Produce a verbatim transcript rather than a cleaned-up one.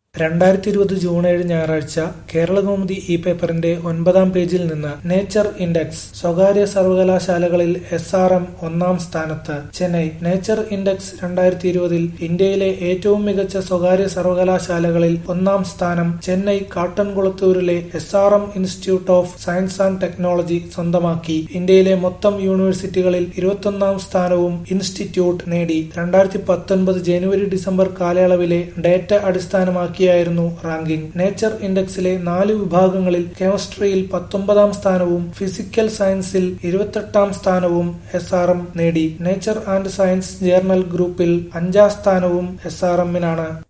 രണ്ടായിരത്തി ഇരുപത് ജൂൺ ഏഴ് ഞായറാഴ്ച കേരളകൗമുദി ഈ പേപ്പറിന്റെ ഒൻപതാം പേജിൽ നിന്ന് നേച്ചർ ഇൻഡെക്സ് സ്വകാര്യ സർവകലാശാലകളിൽ എസ് ആർ എം ഒന്നാം സ്ഥാനത്ത്. ചെന്നൈ. നേച്ചർ ഇൻഡെക്സ് രണ്ടായിരത്തി ഇരുപതിൽ ഇന്ത്യയിലെ ഏറ്റവും മികച്ച സ്വകാര്യ സർവകലാശാലകളിൽ ഒന്നാം സ്ഥാനം ചെന്നൈ കാട്ടൻകുളത്തൂരിലെ S R M institute of science and technology സ്വന്തമാക്കി. ഇന്ത്യയിലെ മൊത്തം യൂണിവേഴ്സിറ്റികളിൽ ഇരുപത്തൊന്നാം സ്ഥാനവും ഇൻസ്റ്റിറ്റ്യൂട്ട് നേടി. രണ്ടായിരത്തി പത്തൊൻപത് ജനുവരി ഡിസംബർ കാലയളവിലെ ഡേറ്റ അടിസ്ഥാനമാക്കി ായിരുന്നു റാങ്കിംഗ്. നേച്ചർ ഇൻഡെക്സിലെ നാല് വിഭാഗങ്ങളിൽ കെമിസ്ട്രിയിൽ പത്തൊമ്പതാം സ്ഥാനവും ഫിസിക്കൽ സയൻസിൽ ഇരുപത്തെട്ടാം സ്ഥാനവും എസ് ആർ എം നേടി. നേച്ചർ ആൻഡ് സയൻസ് ജേർണൽ ഗ്രൂപ്പിൽ അഞ്ചാം സ്ഥാനവും എസ് ആർ എമ്മിനാണ്.